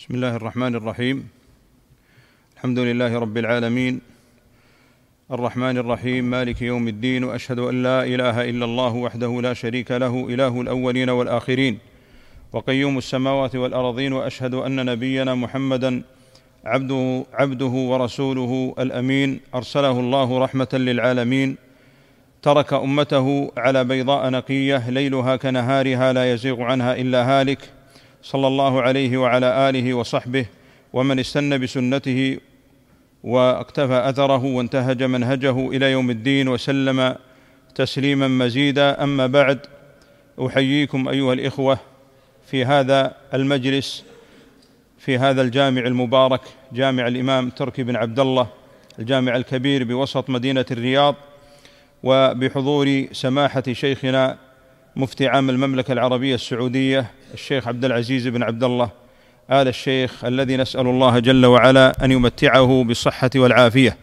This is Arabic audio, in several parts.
بسم الله الرحمن الرحيم. الحمد لله رب العالمين، الرحمن الرحيم، مالك يوم الدين، وأشهد أن لا إله إلا الله وحده لا شريك له، إله الأولين والآخرين وقيوم السماوات والأرضين، وأشهد أن نبينا محمدا عبده ورسوله الأمين، أرسله الله رحمة للعالمين، ترك أمته على بيضاء نقية ليلها كنهارها لا يزيغ عنها إلا هالك، صلى الله عليه وعلى آله وصحبه ومن استنى بسنته واقتفى أثره وانتهج منهجه إلى يوم الدين وسلم تسليما مزيدا. أما بعد، أحييكم أيها الإخوة في هذا المجلس في هذا الجامع المبارك، جامع الإمام تركي بن عبد الله، الجامع الكبير بوسط مدينة الرياض، وبحضور سماحة شيخنا مفتي عام المملكة العربية السعودية الشيخ عبد العزيز بن عبد الله آل الشيخ، الذي نسأل الله جل وعلا أن يمتعه بالصحة والعافية.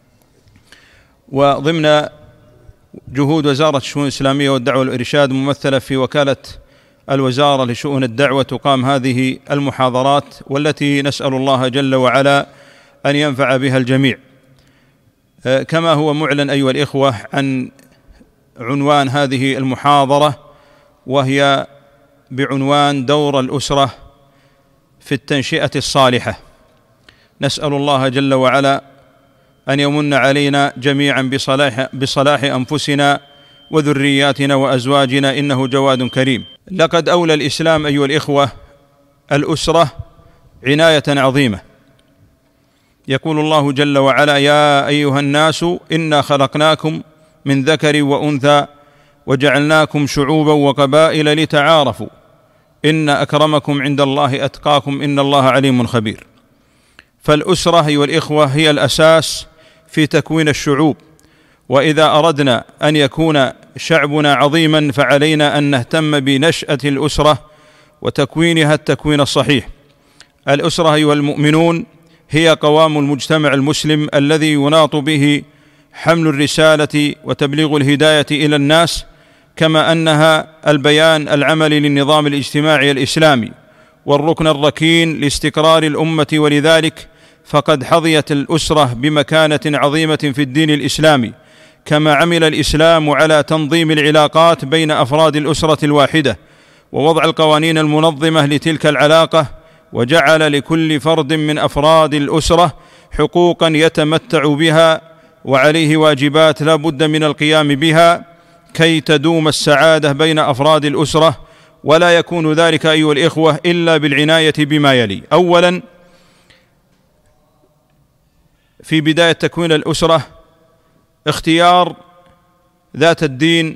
وضمن جهود وزارة الشؤون الإسلامية والدعوة والإرشاد ممثلة في وكالة الوزارة لشؤون الدعوة تقام هذه المحاضرات، والتي نسأل الله جل وعلا أن ينفع بها الجميع. كما هو معلن أيها الإخوة عن عنوان هذه المحاضرة، وهي بعنوان دور الأسرة في التنشئة الصالحة. نسأل الله جل وعلا أن يمن علينا جميعا بصلاح أنفسنا وذرياتنا وأزواجنا، إنه جواد كريم. لقد أولى الإسلام أيها الإخوة الأسرة عناية عظيمة. يقول الله جل وعلا: يا أيها الناس إنا خلقناكم من ذكر وأنثى وجعلناكم شعوبا وقبائل لتعارفوا إن أكرمكم عند الله أتقاكم إن الله عليم خبير. فالأسرة أيها الإخوة هي الأساس في تكوين الشعوب، وإذا أردنا أن يكون شعبنا عظيما فعلينا أن نهتم بنشأة الأسرة وتكوينها التكوين الصحيح. الأسرة أيها المؤمنون هي قوام المجتمع المسلم الذي يناط به حمل الرسالة وتبليغ الهداية إلى الناس، كما أنها البيان العملي للنظام الاجتماعي الإسلامي والركن الركين لاستقرار الأمة. ولذلك فقد حظيت الأسرة بمكانة عظيمة في الدين الإسلامي، كما عمل الإسلام على تنظيم العلاقات بين أفراد الأسرة الواحدة ووضع القوانين المنظمة لتلك العلاقة، وجعل لكل فرد من أفراد الأسرة حقوقا يتمتع بها وعليه واجبات لا بد من القيام بها كي تدوم السعادة بين أفراد الأسرة. ولا يكون ذلك أيها الإخوة إلا بالعناية بما يلي: أولا، في بداية تكوين الأسرة اختيار ذات الدين.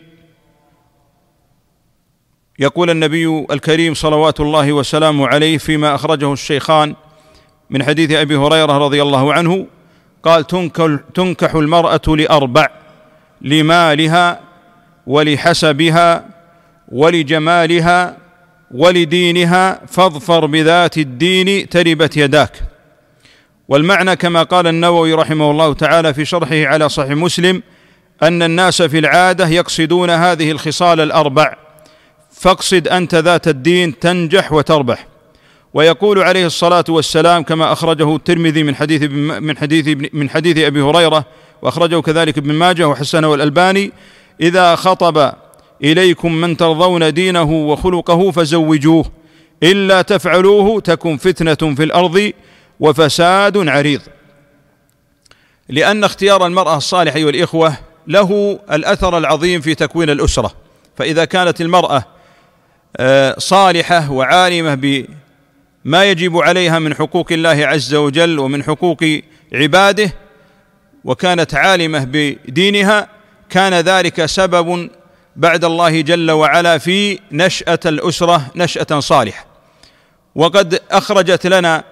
يقول النبي الكريم صلوات الله وسلامه عليه فيما أخرجه الشيخان من حديث أبي هريرة رضي الله عنه قال: تنكح المرأة لأربع: لمالها ولحسبها ولجمالها ولدينها، فاظفر بذات الدين تربت يداك. والمعنى كما قال النووي رحمه الله تعالى في شرحه على صحيح مسلم أن الناس في العادة يقصدون هذه الخصال الأربع، فاقصد أنت ذات الدين تنجح وتربح. ويقول عليه الصلاة والسلام كما أخرجه الترمذي من حديث أبي هريرة، وأخرجه كذلك ابن ماجه وحسنه الألباني: إذا خطب إليكم من ترضون دينه وخلقه فزوجوه، إلا تفعلوه تكن فتنة في الأرض وفساد عريض. لأن اختيار المرأة الصالحة أيها الإخوة له الأثر العظيم في تكوين الأسرة. فإذا كانت المرأة صالحة وعالمة بما يجب عليها من حقوق الله عز وجل ومن حقوق عباده، وكانت عالمة بدينها، كان ذلك سبب بعد الله جل وعلا في نشأة الأسرة نشأة صالحة. وقد أخرجت لنا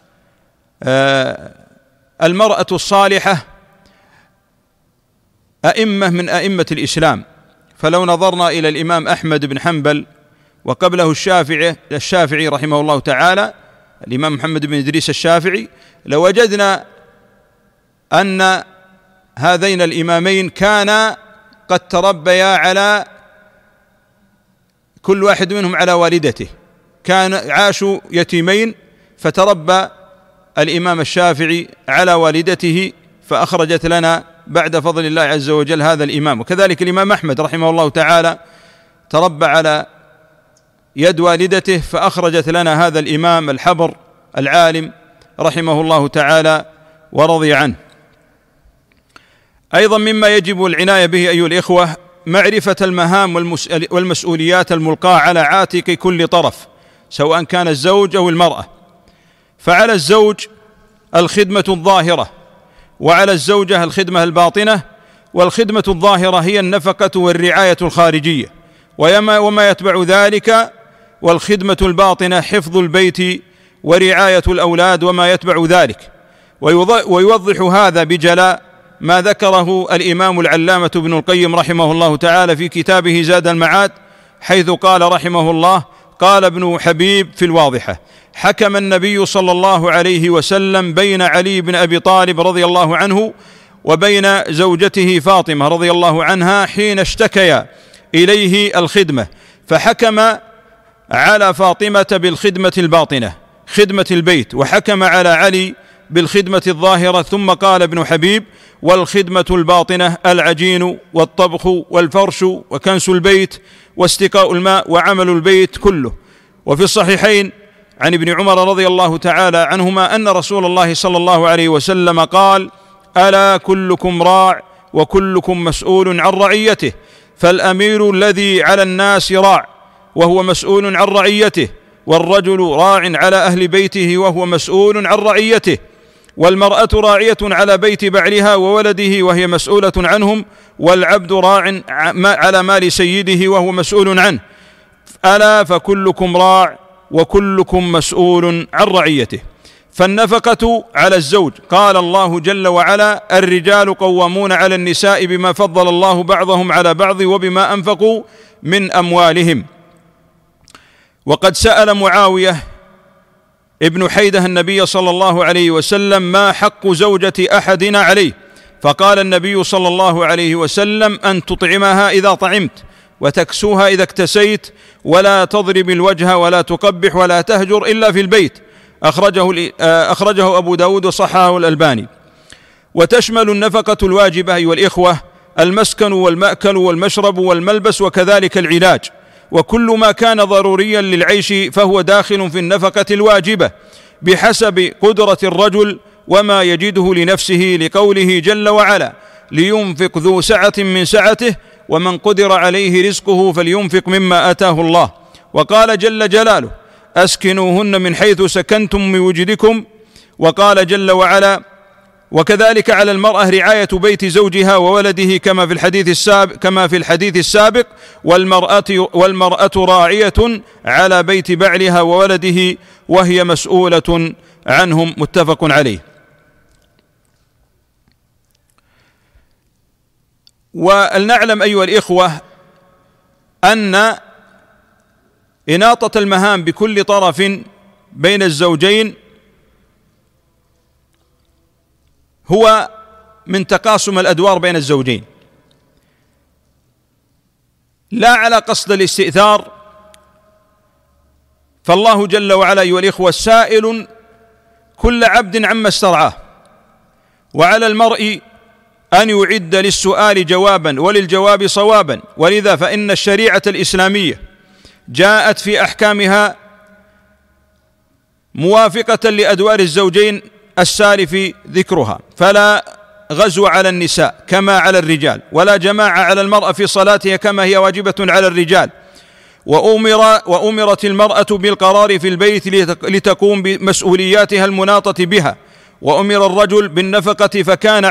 المرأة الصالحة أئمة من أئمة الإسلام. فلو نظرنا إلى الإمام أحمد بن حنبل وقبله الشافعي رحمه الله تعالى، الإمام محمد بن إدريس الشافعي، لوجدنا أن هذين الإمامين كانا قد تربيا على كل واحد منهم على والدته، عاشوا يتيمين فتربى الإمام الشافعي على والدته فأخرجت لنا بعد فضل الله عز وجل هذا الإمام. وكذلك الإمام أحمد رحمه الله تعالى تربى على يد والدته فأخرجت لنا هذا الإمام الحبر العالم رحمه الله تعالى ورضي عنه. أيضا مما يجب العناية به أيها الإخوة معرفة المهام والمسؤوليات الملقاة على عاتق كل طرف، سواء كان الزوج أو المرأة. فعلى الزوج الخدمة الظاهرة، وعلى الزوجة الخدمة الباطنة. والخدمة الظاهرة هي النفقة والرعاية الخارجية، وما يتبع ذلك. والخدمة الباطنة حفظ البيت ورعاية الأولاد وما يتبع ذلك. ويوضح هذا بجلاء ما ذكره الإمام العلامة ابن القيم رحمه الله تعالى في كتابه زاد المعاد، حيث قال رحمه الله: قال ابن حبيب في الواضحة: حكم النبي صلى الله عليه وسلم بين علي بن أبي طالب رضي الله عنه وبين زوجته فاطمة رضي الله عنها حين اشتكيا إليه الخدمة، فحكم على فاطمة بالخدمة الباطنة خدمة البيت، وحكم على علي بالخدمة الظاهرة. ثم قال ابن حبيب: والخدمة الباطنة العجين والطبخ والفرش وكنس البيت واستقاء الماء وعمل البيت كله. وفي الصحيحين عن ابن عمر رضي الله تعالى عنهما أن رسول الله صلى الله عليه وسلم قال: ألا كلكم راع وكلكم مسؤول عن رعيته، فالأمير الذي على الناس راع وهو مسؤول عن رعيته، والرجل راع على أهل بيته وهو مسؤول عن رعيته، والمرأة راعية على بيت بعلها وولده وهي مسؤولة عنهم، والعبد راع على مال سيده وهو مسؤول عنه. ألا فكلكم راع وكلكم مسؤول عن رعيته. فالنفقة على الزوج، قال الله جل وعلا: الرجال قوامون على النساء بما فضل الله بعضهم على بعض وبما أنفقوا من أموالهم. وقد سأل معاوية ابن حيدة النبي صلى الله عليه وسلم: ما حق زوجة أحدنا عليه؟ فقال النبي صلى الله عليه وسلم: أن تطعمها إذا طعمت، وتكسوها إذا اكتسيت، ولا تضرب الوجه ولا تقبح ولا تهجر إلا في البيت. أخرجه أبو داود وصححه الألباني. وتشمل النفقة الواجبة أيها الإخوة المسكن والمأكل والمشرب والملبس، وكذلك العلاج، وكل ما كان ضروريا للعيش فهو داخل في النفقة الواجبة بحسب قدرة الرجل وما يجده لنفسه، لقوله جل وعلا: لينفق ذو سعة من سعته ومن قدر عليه رزقه فلينفق مما آتاه الله. وقال جل جلاله: أسكنوهن من حيث سكنتم من وجدكم. وقال جل وعلا: وكذلك على المرأة رعاية بيت زوجها وولده كما في الحديث السابق، والمرأة راعية على بيت بعلها وولده وهي مسؤولة عنهم. متفق عليه. ولنعلم أيها الإخوة أن إناطة المهام بكل طرف بين الزوجين هو من تقاسم الأدوار بين الزوجين، لا على قصد الاستئثار. فالله جل وعلا أيها الإخوة سائل كل عبد عما استرعاه، وعلى المرء أن يعد للسؤال جوابا وللجواب صوابا. ولذا فإن الشريعة الإسلامية جاءت في أحكامها موافقة لأدوار الزوجين السالف ذكرها، فلا غزو على النساء كما على الرجال، ولا جماعة على المرأة في صلاتها كما هي واجبة على الرجال. وأمرت المرأة بالقرار في البيت لتقوم بمسؤولياتها المناطة بها، وأمر الرجل بالنفقة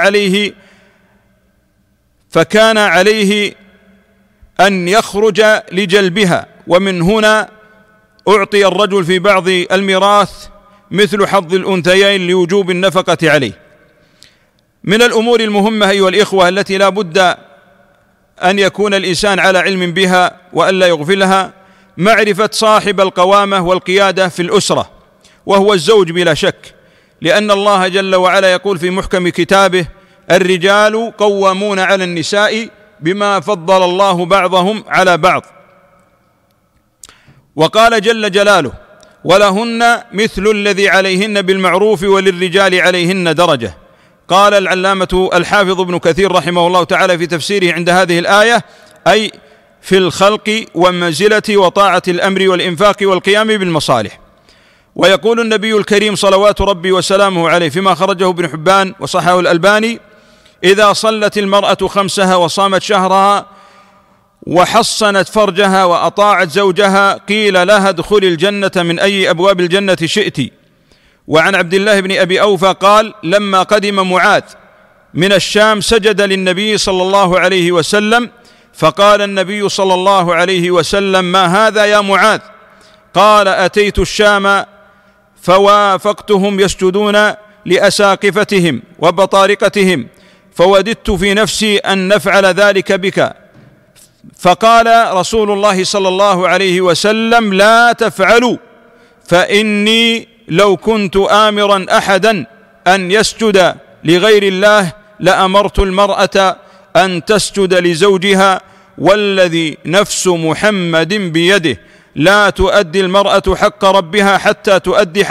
فكان عليه أن يخرج لجلبها. ومن هنا أعطي الرجل في بعض الميراث مثل حظ الأنثيين لوجوب النفقة عليه. من الأمور المهمة أيها الإخوة التي لا بد أن يكون الإنسان على علم بها وألا يغفلها معرفة صاحب القوامة والقيادة في الأسرة، وهو الزوج بلا شك، لأن الله جل وعلا يقول في محكم كتابه: الرجال قوامون على النساء بما فضل الله بعضهم على بعض. وقال جل جلاله: ولهن مثل الذي عليهن بالمعروف وللرجال عليهن درجة. قال العلامة الحافظ ابن كثير رحمه الله تعالى في تفسيره عند هذه الآية: أي في الخلق والمنزلة وطاعة الأمر والإنفاق والقيام بالمصالح. ويقول النبي الكريم صلوات ربي وسلامه عليه فيما خرجه ابن حبان وصححه الألباني: إذا صلت المرأة خمسها وصامت شهرها وحصنت فرجها وأطاعت زوجها قيل لها ادخلي الجنة من أي أبواب الجنة شئت. وعن عبد الله بن أبي أوفى قال: لما قدم معاذ من الشام سجد للنبي صلى الله عليه وسلم، فقال النبي صلى الله عليه وسلم: ما هذا يا معاذ؟ قال: أتيت الشام فوافقتهم يسجدون لأساقفتهم وبطارقتهم، فوددت في نفسي أن نفعل ذلك بك. فقال رسول الله صلى الله عليه وسلم: لا تفعلوا، فإني لو كنت آمرا أحدا أن يسجد لغير الله لأمرت المرأة أن تسجد لزوجها، والذي نفس محمد بيده لا تؤدي المرأة حق ربها حتى تؤدي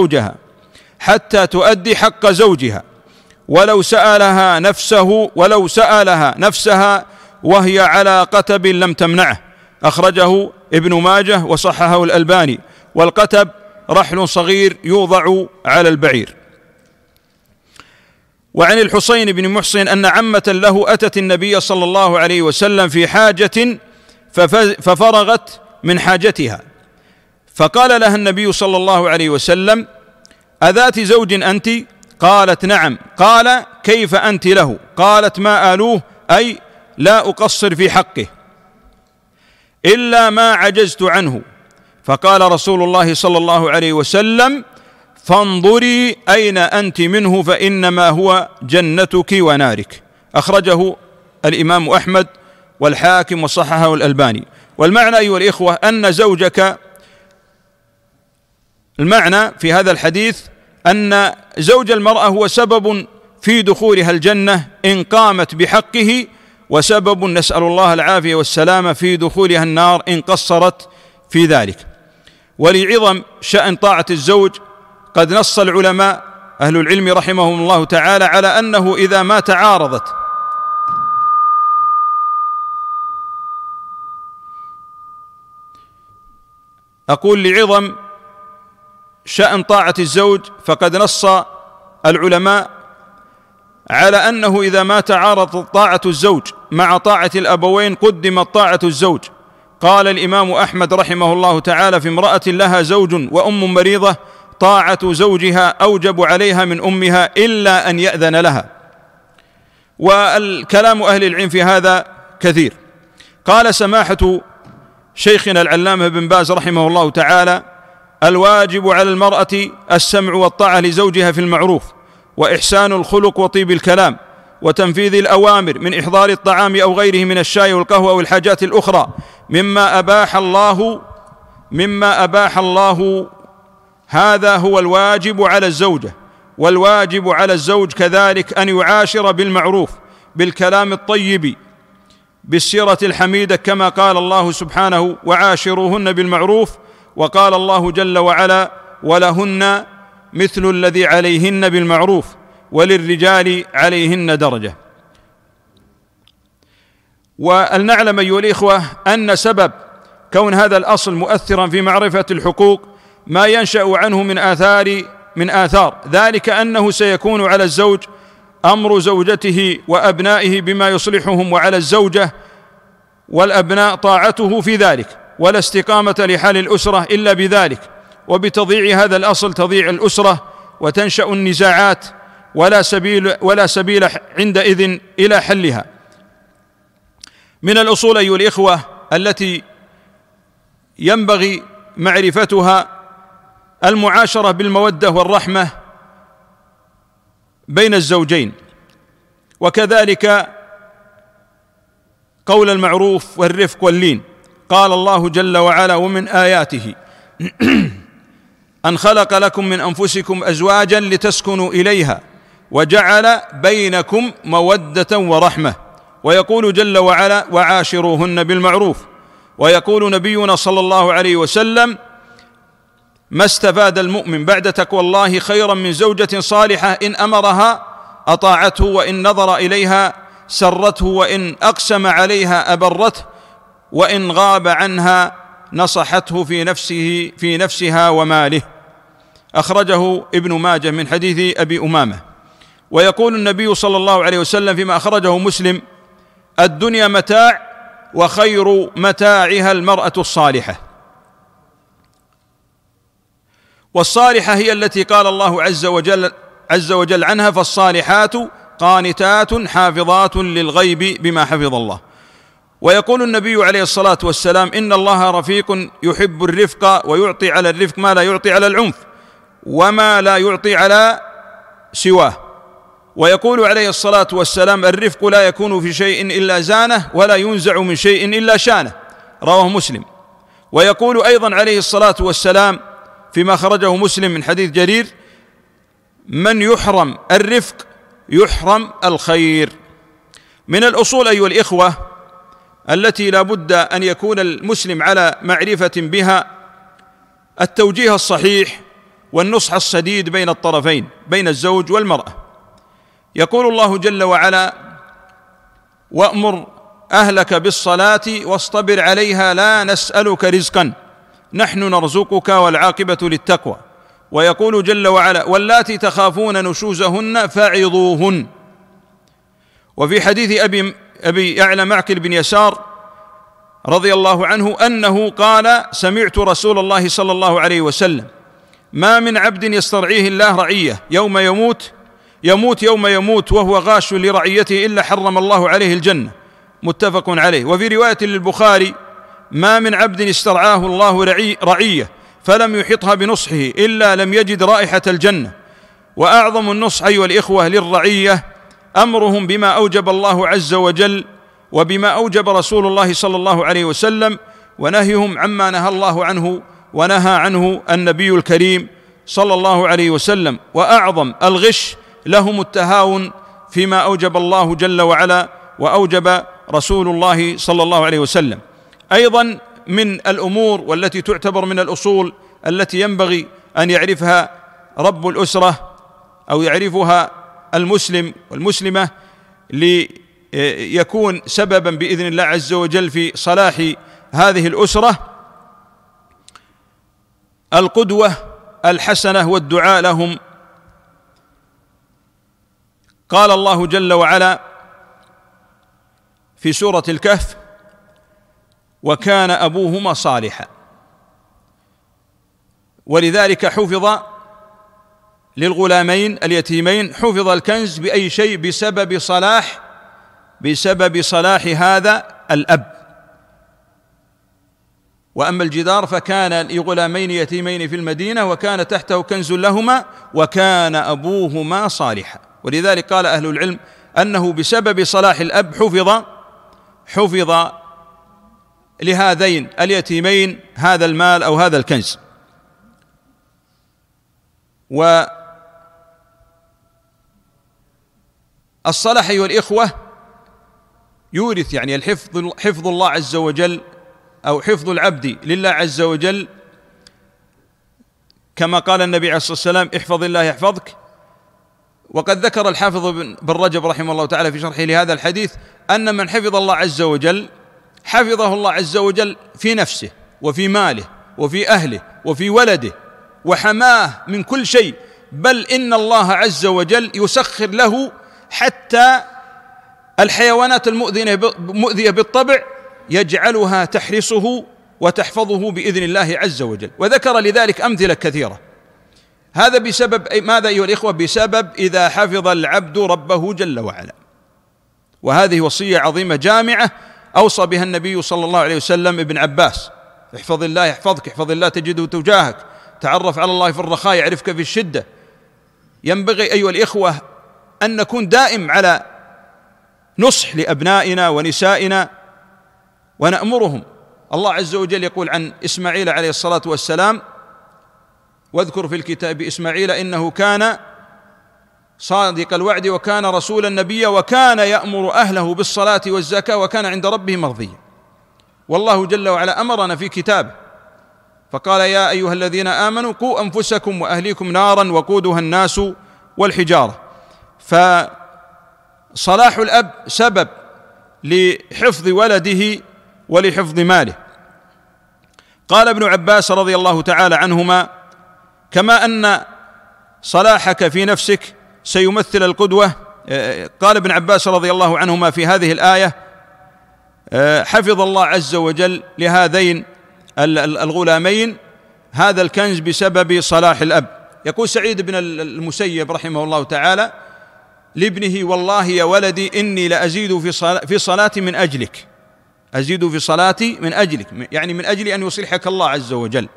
حق زوجها ولو سألها نفسها وهي على قتب لم تمنعه. أخرجه ابن ماجه وصححه الألباني. والقتب رحل صغير يوضع على البعير. وعن الحسين بن محصن أن عمة له أتت النبي صلى الله عليه وسلم في حاجة ففرغت من حاجتها، فقال لها النبي صلى الله عليه وسلم: أذات زوج أنت؟ قالت: نعم. قال: كيف أنت له؟ قالت: ما آلوه، أي لا أقصر في حقه إلا ما عجزت عنه. فقال رسول الله صلى الله عليه وسلم: فانظري أين أنت منه، فإنما هو جنتك ونارك. أخرجه الإمام أحمد والحاكم وصححه الألباني. والمعنى أيها الإخوة أن زوجك، المعنى في هذا الحديث أن زوج المرأة هو سبب في دخولها الجنة إن قامت بحقه، وسبب نسأل الله العافية والسلامة في دخولها النار إن قصرت في ذلك. ولعظم شأن طاعة الزوج قد نص العلماء أهل العلم رحمهم الله تعالى على أنه إذا ما تعارضت لعظم شأن طاعة الزوج فقد نص العلماء على أنه إذا ما تعارضت طاعة الزوج مع طاعة الأبوين قدمت طاعة الزوج. قال الإمام أحمد رحمه الله تعالى: في امرأة لها زوج وأم مريضة طاعة زوجها أوجب عليها من أمها إلا أن يأذن لها. والكلام أهل العلم في هذا كثير. قال سماحة شيخنا العلامة بن باز رحمه الله تعالى: الواجب على المرأة السمع والطاعة لزوجها في المعروف، وإحسان الخلق وطيب الكلام، وتنفيذ الأوامر من إحضار الطعام أو غيره من الشاي والقهوة والحاجات الأخرى مما أباح الله. هذا هو الواجب على الزوجة. والواجب على الزوج كذلك أن يعاشر بالمعروف، بالكلام الطيب، بالسيرة الحميدة، كما قال الله سبحانه: وعاشروهن بالمعروف. وقال الله جل وعلا: ولهن مثل الذي عليهن بالمعروف وللرجال عليهن درجة. ولنعلم أيها الإخوة أن سبب كون هذا الأصل مؤثرا في معرفة الحقوق ما ينشأ عنه من آثار ذلك، أنه سيكون على الزوج أمر زوجته وأبنائه بما يصلحهم، وعلى الزوجة والأبناء طاعته في ذلك، ولا استقامة لحال الأسرة إلا بذلك. وبتضييع هذا الأصل تضيع الأسرة وتنشأ النزاعات، ولا سبيل عندئذ إلى حلها. من الأصول أيها الإخوة التي ينبغي معرفتها المعاشرة بالمودة والرحمة بين الزوجين، وكذلك قول المعروف والرفق واللين. قال الله جل وعلا: ومن آياته أن خلق لكم من أنفسكم أزواجا لتسكنوا إليها وجعل بينكم مودة ورحمة. ويقول جل وعلا: وعاشروهن بالمعروف. ويقول نبينا صلى الله عليه وسلم: ما استفاد المؤمن بعد تقوى الله خيرا من زوجة صالحة إن أمرها أطاعته، وإن نظر إليها سرته، وإن أقسم عليها أبرته، وإن غاب عنها نصحته في نفسها وماله. أخرجه ابن ماجه من حديث أبي أمامة. ويقول النبي صلى الله عليه وسلم فيما أخرجه مسلم: الدنيا متاع وخير متاعها المرأة الصالحة. والصالحة هي التي قال الله عز وجل عنها: فالصالحات قانتات حافظات للغيب بما حفظ الله. ويقول النبي عليه الصلاة والسلام: إن الله رفيق يحب الرفق، ويعطي على الرفق ما لا يعطي على العنف، وما لا يعطي على سواه. ويقول عليه الصلاة والسلام: الرفق لا يكون في شيء إلا زانه، ولا ينزع من شيء إلا شانه. رواه مسلم. ويقول أيضا عليه الصلاة والسلام فيما خرجه مسلم من حديث جرير: من يحرم الرفق يحرم الخير. من الأصول أيها الإخوة التي لا بد أن يكون المسلم على معرفة بها التوجيه الصحيح والنصح السديد بين الطرفين، بين الزوج والمرأة. يقول الله جل وعلا: وأمر أهلك بالصلاة واصطبر عليها لا نسألك رزقا نحن نرزقك والعاقبة للتقوى. ويقول جل وعلا: واللاتي تخافون نشوزهن فعظوهن. وفي حديث أبي يعلى معقل بن يسار رضي الله عنه أنه قال: سمعت رسول الله صلى الله عليه وسلم: ما من عبد يسترعيه الله رعية يوم يموت وهو غاش لرعيته إلا حرم الله عليه الجنة. متفق عليه. وفي رواية للبخاري: ما من عبد استرعاه الله رعية فلم يحطها بنصحه إلا لم يجد رائحة الجنة. وأعظم النصح أيها الإخوة للرعية أمرهم بما أوجب الله عز وجل وبما أوجب رسول الله صلى الله عليه وسلم، ونهيهم عما نهى الله عنه ونهى عنه النبي الكريم صلى الله عليه وسلم. وأعظم الغش لهم التهاون فيما أوجب الله جل وعلا وأوجب رسول الله صلى الله عليه وسلم. أيضا من الأمور والتي تعتبر من الأصول التي ينبغي أن يعرفها رب الأسرة أو يعرفها المسلم والمسلمة ليكون سببا بإذن الله عز وجل في صلاح هذه الأسرة: القدوة الحسنة والدعاء لهم. قال الله جل وعلا في سورة الكهف: وكان أبوهما صالحا. ولذلك حفظ للغلامين اليتيمين حفظ الكنز بأي شيء؟ بسبب صلاح هذا الأب. وأما الجدار فكان لغلامين يتيمين في المدينة وكان تحته كنز لهما وكان أبوهما صالحا. ولذلك قال أهل العلم أنه بسبب صلاح الأب حفظ لهذين اليتيمين هذا المال أو هذا الكنز. والصلاح أيها الإخوة يورث، يعني حفظ الله عز وجل أو حفظ العبد لله عز وجل، كما قال النبي عليه الصلاة والسلام: احفظ الله يحفظك. وقد ذكر الحافظ بن رجب رحمه الله تعالى في شرحه لهذا الحديث أن من حفظ الله عز وجل حفظه الله عز وجل في نفسه وفي ماله وفي أهله وفي ولده، وحماه من كل شيء، بل إن الله عز وجل يسخر له حتى الحيوانات المؤذية بالطبع يجعلها تحرسه وتحفظه بإذن الله عز وجل. وذكر لذلك أمثلة كثيرة. هذا بسبب ماذا أيها الإخوة؟ بسبب إذا حفظ العبد ربه جل وعلا. وهذه وصية عظيمة جامعة أوصى بها النبي صلى الله عليه وسلم ابن عباس: احفظ الله يحفظك، احفظ الله تجده تجاهك، تعرف على الله في الرخاء يعرفك في الشدة. ينبغي أيها الإخوة أن نكون دائم على نصح لأبنائنا ونسائنا ونأمرهم. الله عز وجل يقول عن إسماعيل عليه الصلاة والسلام: واذكر في الكتاب إسماعيل إنه كان صادق الوعد وكان رسولا نبيا وكان يأمر أهله بالصلاة والزكاة وكان عند ربه مرضيا. والله جل وعلا أمرنا في كتابه فقال يا أيها الذين آمنوا قوا أنفسكم وأهليكم نارا وقودها الناس والحجارة. فصلاح الأب سبب لحفظ ولده ولحفظ ماله. قال ابن عباس رضي الله تعالى عنهما: كما أن صلاحك في نفسك سيمثل القدوة. قال ابن عباس رضي الله عنهما في هذه الآية: حفظ الله عز وجل لهذين الغلامين هذا الكنز بسبب صلاح الأب. يقول سعيد بن المسيب رحمه الله تعالى لابنه: والله يا ولدي إني لأزيد في صلاتي من أجلك، أزيد في صلاتي من أجلك، يعني من أجل أن يصلحك الله عز وجل.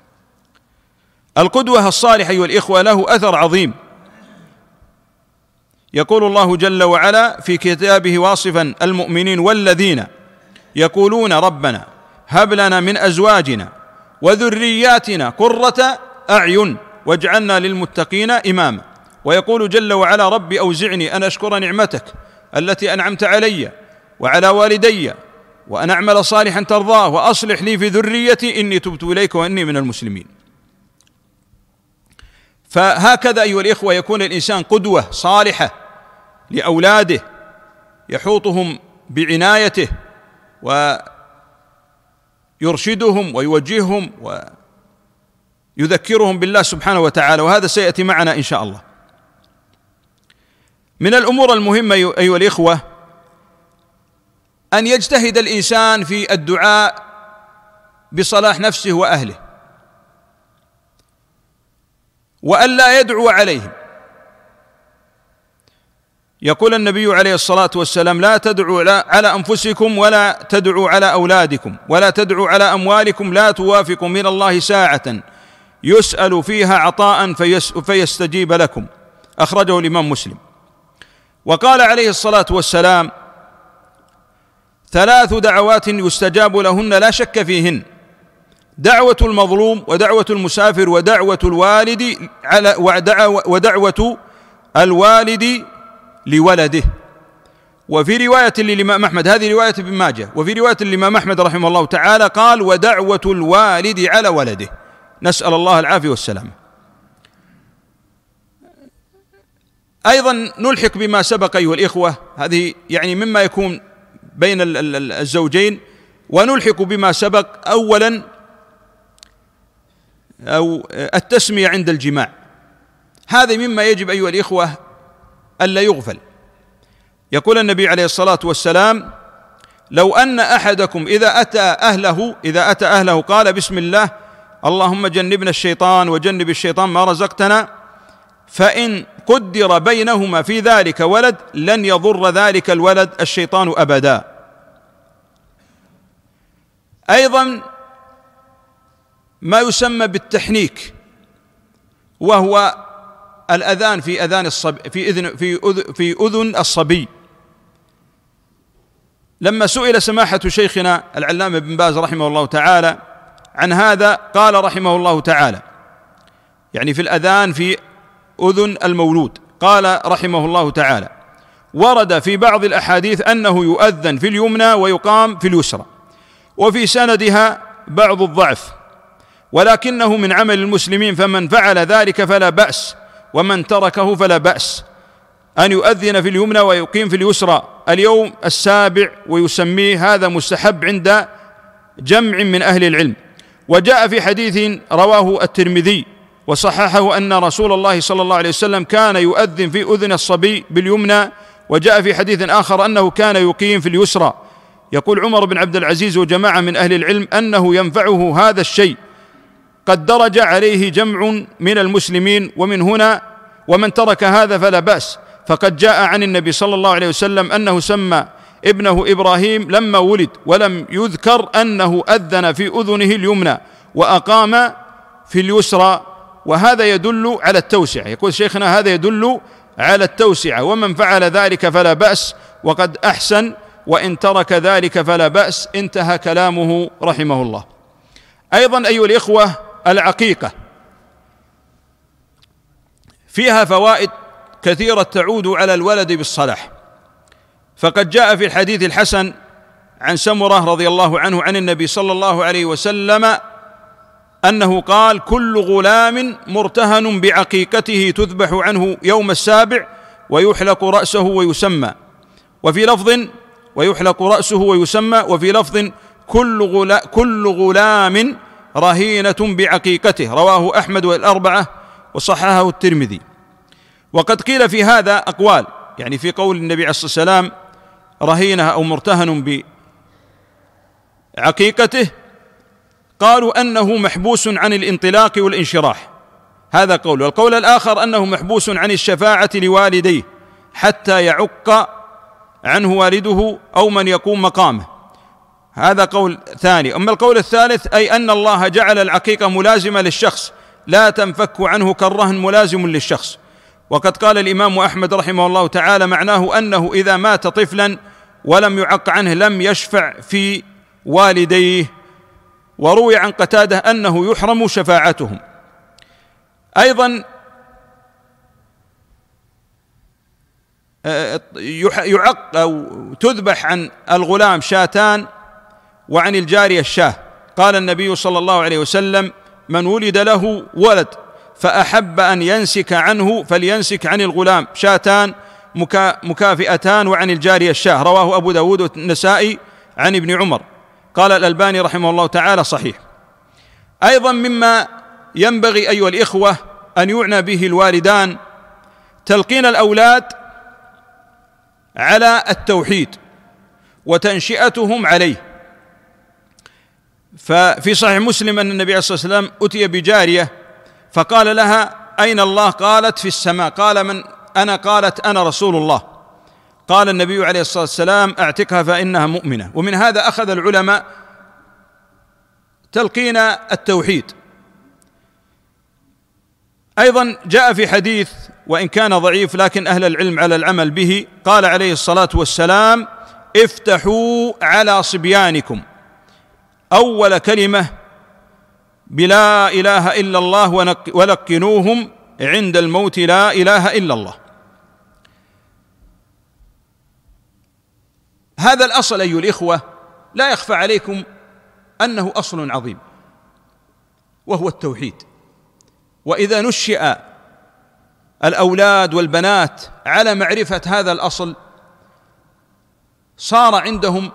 القدوة الصالحة أيها الإخوة له أثر عظيم. يقول الله جل وعلا في كتابه واصفا المؤمنين: والذين يقولون ربنا هب لنا من أزواجنا وذرياتنا قرة أعين واجعلنا للمتقين إماما. ويقول جل وعلا: رب أوزعني أن أشكر نعمتك التي أنعمت علي وعلى والدي وأن أعمل صالحا ترضاه وأصلح لي في ذريتي إني تبت إليك وإني من المسلمين. فهكذا أيها الإخوة يكون الإنسان قدوة صالحة لأولاده، يحوطهم بعنايته ويرشدهم ويوجههم ويذكرهم بالله سبحانه وتعالى، وهذا سيأتي معنا إن شاء الله. من الأمور المهمة أيها الإخوة أن يجتهد الإنسان في الدعاء بصلاح نفسه وأهله، وأن لا يدعو عليهم. يقول النبي عليه الصلاة والسلام: لا تدعوا على أنفسكم ولا تدعوا على أولادكم ولا تدعوا على أموالكم، لا توافقوا من الله ساعة يسأل فيها عطاء فيستجيب لكم. أخرجه الإمام مسلم. وقال عليه الصلاة والسلام: 3 دعوات يستجاب لهن لا شك فيهن: دعوة المظلوم ودعوة المسافر ودعوة الوالد لولده. وفي رواية للإمام أحمد، هذه رواية ابن ماجه، وفي رواية للإمام أحمد رحمه الله تعالى قال: ودعوة الوالد على ولده. نسأل الله العافية والسلامة. أيضا نلحق بما سبق أيها الإخوة، هذه يعني مما يكون بين الزوجين، ونلحق بما سبق. أولا أو التسمية عند الجماع، هذا مما يجب أيها الإخوة ألا يغفل. يقول النبي عليه الصلاة والسلام: لو أن أحدكم إذا أتى أهله قال بسم الله اللهم جنبنا الشيطان وجنب الشيطان ما رزقتنا، فإن قدر بينهما في ذلك ولد لن يضر ذلك الولد الشيطان أبدا. أيضا ما يسمى بالتحنيك، وهو الأذان في أذان الصبي في أذن الصبي. لما سئل سماحة شيخنا العلامة بن باز رحمه الله تعالى عن هذا قال رحمه الله تعالى، يعني في الأذان في أذن المولود، قال رحمه الله تعالى: ورد في بعض الأحاديث أنه يؤذن في اليمنى ويقام في اليسرى، وفي سندها بعض الضعف، ولكنه من عمل المسلمين، فمن فعل ذلك فلا بأس، ومن تركه فلا بأس، أن يؤذن في اليمنى ويقيم في اليسرى اليوم السابع ويسميه، هذا مستحب عند جمع من أهل العلم. وجاء في حديث رواه الترمذي وصححه أن رسول الله صلى الله عليه وسلم كان يؤذن في أذن الصبي باليمنى، وجاء في حديث آخر أنه كان يقيم في اليسرى. يقول عمر بن عبد العزيز وجماعة من أهل العلم أنه ينفعه هذا الشيء، قد درج عليه جمع من المسلمين، ومن هنا ومن ترك هذا فلا بأس، فقد جاء عن النبي صلى الله عليه وسلم أنه سمى ابنه إبراهيم لما ولد، ولم يذكر أنه أذن في أذنه اليمنى وأقام في اليسرى، وهذا يدل على التوسعة. يقول شيخنا: هذا يدل على التوسعة، ومن فعل ذلك فلا بأس، وقد أحسن، وإن ترك ذلك فلا بأس. انتهى كلامه رحمه الله. أيضا أيها الإخوة، العقيقة فيها فوائد كثيرة تعود على الولد بالصلاح، فقد جاء في الحديث الحسن عن سمرة رضي الله عنه عن النبي صلى الله عليه وسلم أنه قال: كل غلام مرتهن بعقيقته تذبح عنه يوم السابع ويحلق رأسه ويسمى، وفي لفظ ويحلق رأسه ويسمى، وفي لفظ كل غلام رهينة بعقيقته، رواه أحمد والأربعة وصححه الترمذي. وقد قيل في هذا أقوال، يعني في قول النبي عليه الصلاة والسلام رهينة أو مرتهن بعقيقته، قالوا أنه محبوس عن الانطلاق والانشراح، هذا قول. والقول الآخر أنه محبوس عن الشفاعة لوالديه حتى يعق عنه والده أو من يقوم مقامه، هذا قول ثاني. أما القول الثالث أي أن الله جعل العقيقة ملازمة للشخص لا تنفك عنه كالرهن ملازم للشخص. وقد قال الإمام أحمد رحمه الله تعالى معناه أنه إذا مات طفلا ولم يعق عنه لم يشفع في والديه. وروي عن قتادة أنه يحرم شفاعتهم. أيضا يعق أو تذبح عن الغلام شاتان وعن الجارية الشاه. قال النبي صلى الله عليه وسلم: من ولد له ولد فأحب أن ينسك عنه فلينسك عن الغلام شاتان مكافئتان وعن الجارية الشاه، رواه أبو داود والنسائي عن ابن عمر. قال الألباني رحمه الله تعالى: صحيح. أيضا مما ينبغي أيها الإخوة أن يعنى به الوالدان تلقين الأولاد على التوحيد وتنشئتهم عليه. ففي صحيح مسلم أن النبي عليه الصلاة والسلام أتي بجارية فقال لها: أين الله؟ قالت: في السماء. قال: من أنا؟ قالت: أنا رسول الله. قال النبي عليه الصلاة والسلام: أعتقها فإنها مؤمنة. ومن هذا أخذ العلماء تلقين التوحيد. أيضا جاء في حديث وإن كان ضعيف لكن أهل العلم على العمل به، قال عليه الصلاة والسلام: افتحوا على صبيانكم أول كلمة بلا إله إلا الله ولقنوهم عند الموت لا إله إلا الله. هذا الأصل أيها الإخوة لا يخفى عليكم أنه أصل عظيم وهو التوحيد. وإذا نشئ الأولاد والبنات على معرفة هذا الأصل صار عندهم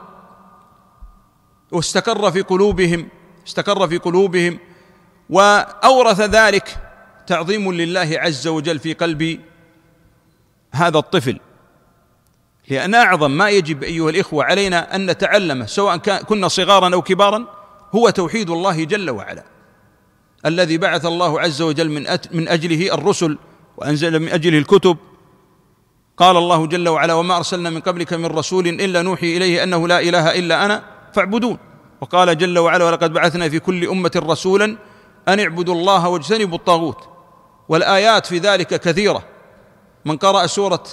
واستقر في قلوبهم وأورث ذلك تعظيم لله عز وجل في قلب هذا الطفل. لأن أعظم ما يجب أيها الإخوة علينا أن نتعلمه سواء كنا صغارا أو كبارا هو توحيد الله جل وعلا، الذي بعث الله عز وجل من أجله الرسل وأنزل من أجله الكتب. قال الله جل وعلا: وما أرسلنا من قبلك من رسول إلا نوحي إليه أنه لا إله إلا أنا فاعبدون. وقال جل وعلا: ولقد بعثنا في كل أمة رسولا أن اعبدوا الله واجتنبوا الطاغوت. والآيات في ذلك كثيرة. من قرأ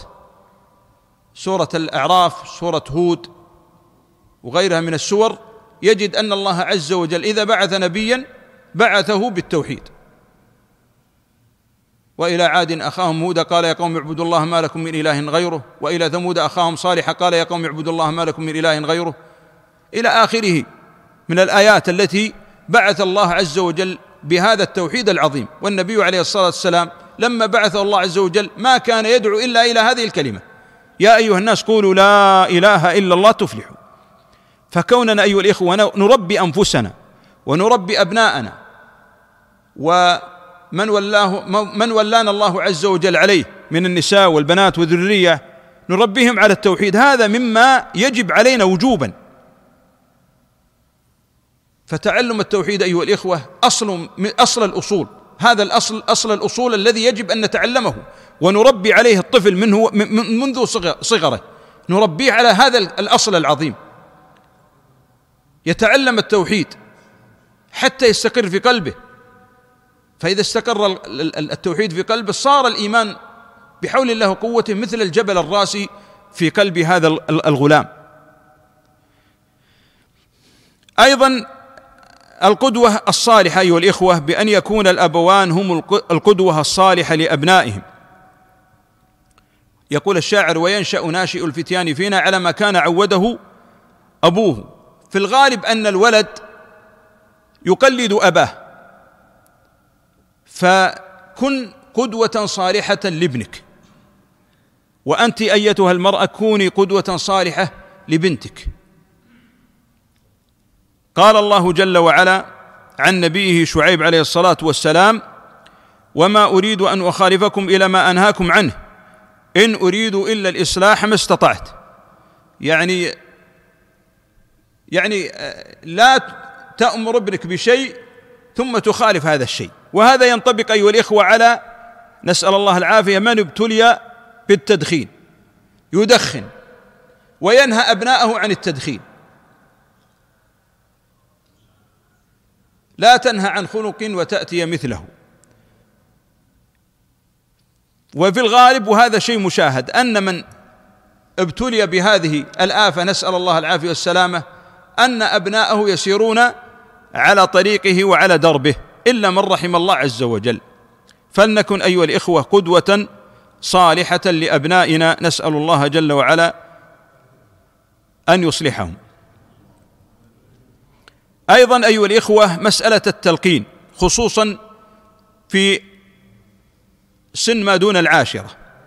سورة الأعراف، سورة هود وغيرها من السور يجد أن الله عز وجل إذا بعث نبيا بعثه بالتوحيد. وإلى عاد أخاهم هودا قال: يا قوم اعبدوا الله ما لكم من إله غيره. وإلى ثمود أخاهم صالح قال: يا قوم اعبدوا الله ما لكم من إله غيره، إلى آخره من الآيات التي بعث الله عز وجل بهذا التوحيد العظيم. والنبي عليه الصلاة والسلام لما بعثه الله عز وجل ما كان يدعو إلا إلى هذه الكلمة: يا أيها الناس قولوا لا إله إلا الله تفلحوا. فكوننا أيها الإخوة نربي أنفسنا ونربي أبناءنا ومن ولانا الله عز وجل عليه من النساء والبنات والذرية نربيهم على التوحيد، هذا مما يجب علينا وجوبا. فتعلم التوحيد أيها الإخوة أصل الأصول، هذا أصل الأصول الذي يجب أن نتعلمه ونربي عليه الطفل منذ صغره، نربيه على هذا الأصل العظيم، يتعلم التوحيد حتى يستقر في قلبه. فإذا استقر التوحيد في قلبه صار الإيمان بحول الله وقوته مثل الجبل الراسي في قلب هذا الغلام. أيضا القدوة الصالحة أيها الإخوة بأن يكون الأبوان هم القدوة الصالحة لأبنائهم. يقول الشاعر: وينشأ ناشئ الفتيان فينا على ما كان عوده أبوه. في الغالب أن الولد يقلد أباه فكن قدوة صالحة لابنك، وأنت أيتها المرأة كوني قدوة صالحة لبنتك. قال الله جل وعلا عن نبيه شعيب عليه الصلاة والسلام: وما أريد أن أخالفكم إلى ما أنهاكم عنه إن أريد إلا الإصلاح ما استطعت. يعني لا تأمر ابنك بشيء ثم تخالف هذا الشيء. وهذا ينطبق أيها الإخوة على، نسأل الله العافية، من ابتلي بالتدخين، يدخن وينهى أبناءه عن التدخين. لا تنهى عن خلق وتأتي مثله. وفي الغالب، وهذا شيء مشاهد، أن من ابتلي بهذه الآفة، نسأل الله العافية والسلامة، أن أبناءه يسيرون على طريقه وعلى دربه، إلا من رحم الله عز وجل. فلنكن أيها الإخوة قدوة صالحة لأبنائنا، نسأل الله جل وعلا أن يصلحهم. أيضا أيها الإخوة مسألة التلقين، خصوصا في سن ما دون العاشرة.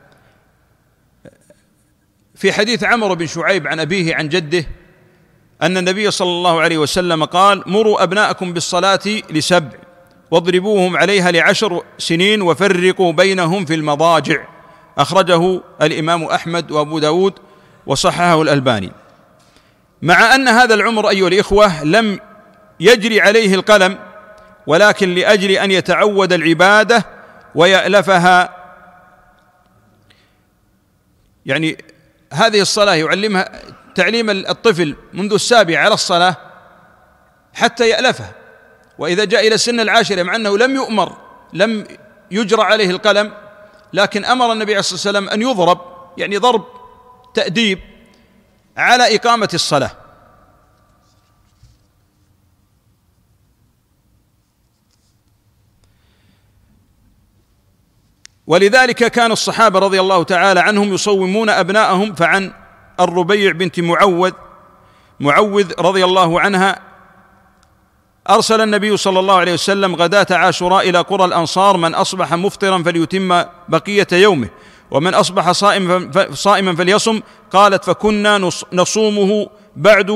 في حديث عمرو بن شعيب عن أبيه عن جده أن النبي صلى الله عليه وسلم قال: مروا أبناءكم بالصلاة ل7 واضربوهم عليها ل10 سنين وفرقوا بينهم في المضاجع. أخرجه الإمام أحمد وأبو داود وصححه الألباني. مع أن هذا العمر أيها الإخوة لم يجري عليه القلم، ولكن لأجل أن يتعود العبادة ويألفها، يعني هذه الصلاة يعلمها تعليم الطفل منذ 7 على الصلاة حتى يألفها. وإذا جاء إلى سن 10 مع أنه لم يجرى عليه القلم، لكن أمر النبي عليه الصلاة والسلام أن يضرب، يعني ضرب تأديب على إقامة الصلاة. ولذلك كان الصحابة رضي الله تعالى عنهم يصومون أبناءهم. فعن الربيع بنت معوذ رضي الله عنها: أرسل النبي صلى الله عليه وسلم غداة عاشوراء إلى قرى الأنصار: من أصبح مفطرا فليتم بقية يومه، ومن أصبح صائما فليصم. قالت: فكنا نصومه بعد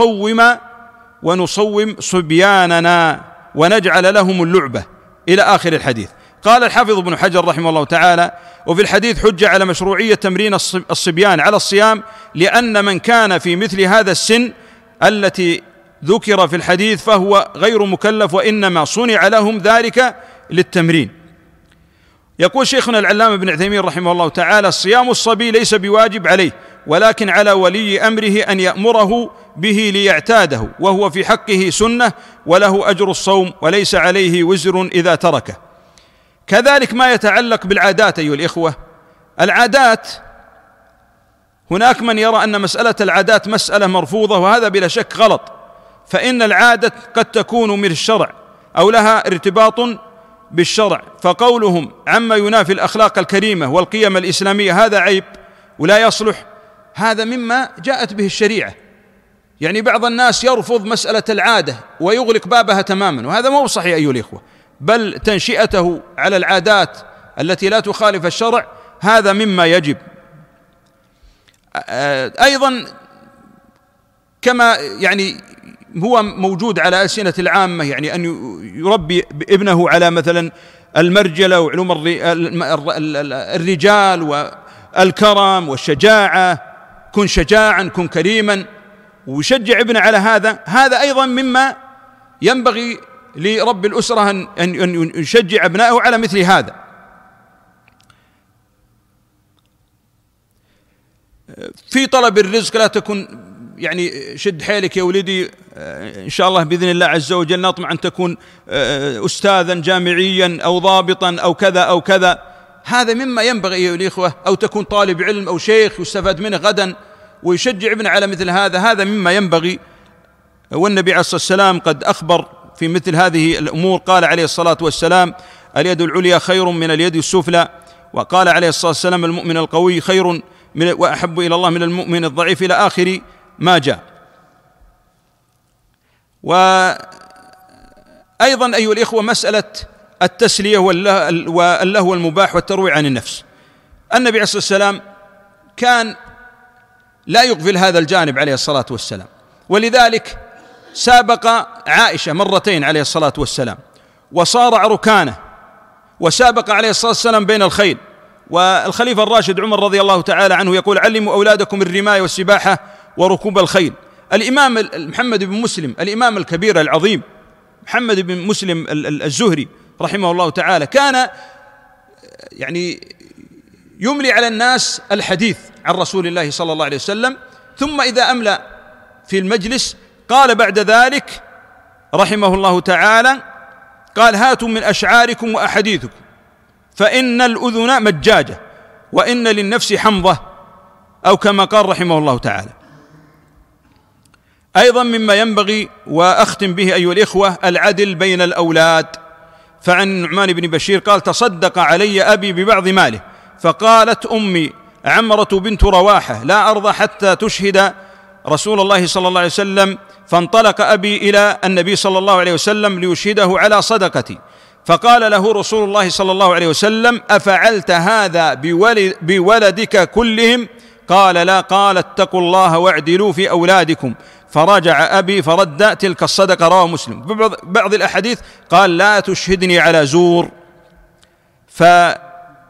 ونصوم صبياننا ونجعل لهم اللعبة، إلى آخر الحديث. قال الحافظ ابن حجر رحمه الله تعالى: وفي الحديث حجة على مشروعية تمرين الصبيان على الصيام، لأن من كان في مثل هذا السن التي ذكر في الحديث فهو غير مكلف، وإنما صنع لهم ذلك للتمرين. يقول شيخنا العلامة ابن عثيمين رحمه الله تعالى: صيام الصبي ليس بواجب عليه، ولكن على ولي أمره أن يأمره به ليعتاده، وهو في حقه سنة وله أجر الصوم، وليس عليه وزر إذا تركه. كذلك ما يتعلق بالعادات أيها الإخوة، العادات، هناك من يرى أن مسألة العادات مسألة مرفوضة، وهذا بلا شك غلط. فإن العادة قد تكون من الشرع أو لها ارتباط بالشرع، فقولهم عما ينافي الأخلاق الكريمة والقيم الإسلامية هذا عيب ولا يصلح، هذا مما جاءت به الشريعة. يعني بعض الناس يرفض مسألة العادة ويغلق بابها تماما، وهذا مو صحيح أيها الإخوة، بل تنشئته على العادات التي لا تخالف الشرع هذا مما يجب. أيضا كما يعني هو موجود على ألسنة العامة، يعني أن يربي ابنه على مثلا المرجلة وعلوم الرجال والكرم والشجاعة، كن شجاعا كن كريما، ويشجع ابنه على هذا أيضا مما ينبغي لرب الأسرة أن يشجع أبنائه على مثل هذا. في طلب الرزق لا تكن يعني شد حيلك يا ولدي، إن شاء الله بإذن الله عز وجل نطمع أن تكون أستاذا جامعيا أو ضابطا أو كذا أو كذا، هذا مما ينبغي أيها الإخوة، أو تكون طالب علم أو شيخ يستفاد منه غدا ويشجع ابنه على مثل هذا مما ينبغي. والنبي عليه الصلاة والسلام قد أخبر في مثل هذه الأمور، قال عليه الصلاة والسلام: اليد العليا خير من اليد السفلى، وقال عليه الصلاة والسلام: المؤمن القوي خير وأحب إلى الله من المؤمن الضعيف، إلى آخر ما جاء. وأيضا أيها الإخوة مسألة التسلية واللهو المباح والترويع عن النفس. النبي عليه الصلاة والسلام كان لا يغفل هذا الجانب عليه الصلاة والسلام، ولذلك سابق عائشة مرتين عليه الصلاة والسلام، وصارع ركانه، وسابق عليه الصلاة والسلام بين الخيل. والخليفة الراشد عمر رضي الله تعالى عنه يقول: علموا أولادكم الرماية والسباحة وركوب الخيل. الإمام محمد بن مسلم، الإمام الكبير العظيم محمد بن مسلم الزهري رحمه الله تعالى، كان يعني يملي على الناس الحديث عن رسول الله صلى الله عليه وسلم، ثم إذا أملى في المجلس قال بعد ذلك رحمه الله تعالى، قال: هاتوا من أشعاركم وأحاديثكم فإن الأذن مجاجة وإن للنفس حمضة، أو كما قال رحمه الله تعالى. أيضا مما ينبغي وأختم به أيها الإخوة العدل بين الأولاد. فعن النعمان بن بشير قال: تصدق علي أبي ببعض ماله، فقالت أمي عمرة بنت رواحة: لا أرضى حتى تشهد رسول الله صلى الله عليه وسلم. فانطلق أبي إلى النبي صلى الله عليه وسلم ليشهده على صدقتي، فقال له رسول الله صلى الله عليه وسلم: أفعلت هذا بولدك كلهم؟ قال: لا. قال: اتقوا الله واعدلوا في أولادكم. فرجع أبي فرد تلك الصدقة. رواه مسلم. بعض الأحاديث قال: لا تشهدني على زور. فعدم